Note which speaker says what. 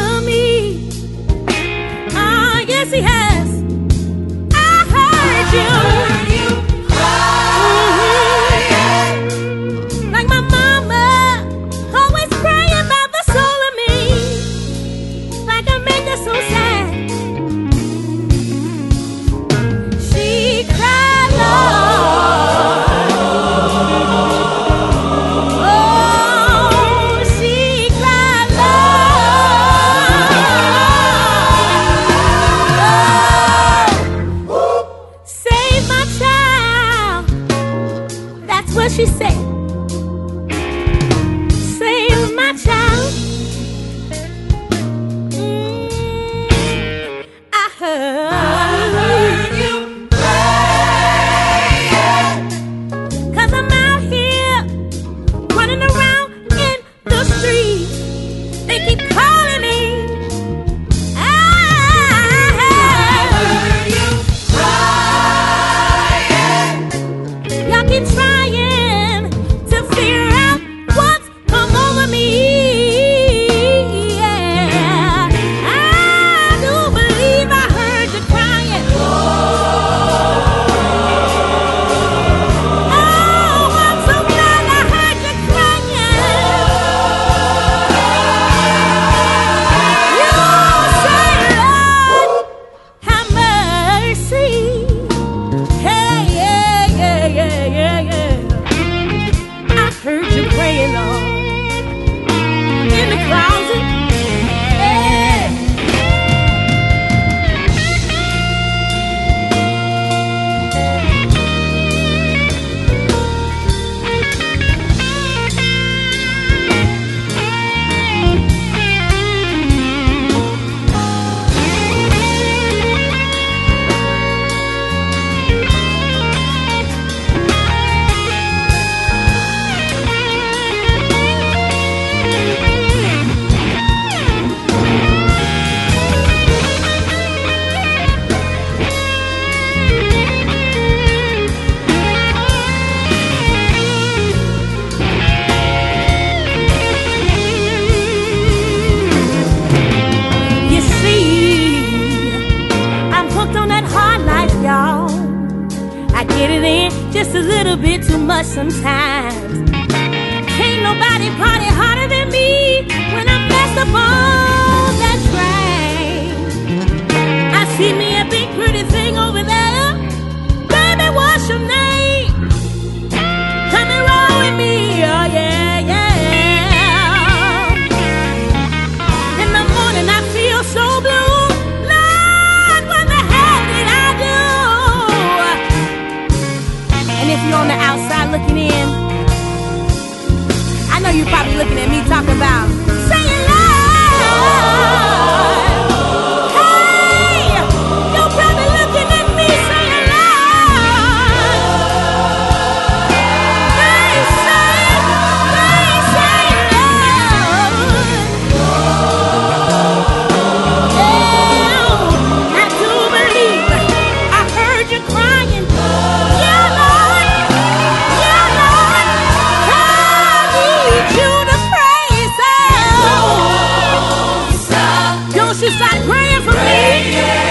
Speaker 1: for me. Ah, yes, he has. I heard you. Like my mama, always praying about the soul of me. Like I made her so sad. She cried, Lord. Oh, she cried, Lord. Oh, save my child. That's what she said. Save my child. I heard you praying. 'Cause I'm out here running around in the street. They keep calling me. I heard you crying. Y'all keep trying to figure out what's come over me. Yeah, I do believe I heard you crying. Oh, I'm so glad I heard you crying. You say, Lord, have mercy. Hey, yeah, yeah, yeah, yeah, yeah. I heard you praying, Lord, in the closet. Yeah. You see, I'm hooked on that hard life, y'all. I get it in just a little bit too much sometimes. Can't nobody party harder than me when I'm messed up on that train. I see me a big pretty thing over there. Baby, what's your name? Come and roll with me, oh yeah, yeah. In the morning I feel so blue. Lord, what the hell did I do? And if you're on the outside looking in, I know you're probably looking at me talking about saying, Lord. Hey, you're probably looking at me saying, Lord. They say, Lord. Yeah, I do believe I heard you crying. Yeah, Lord. Yeah, Lord. I need you to praise Him. Don't you stop praying for me.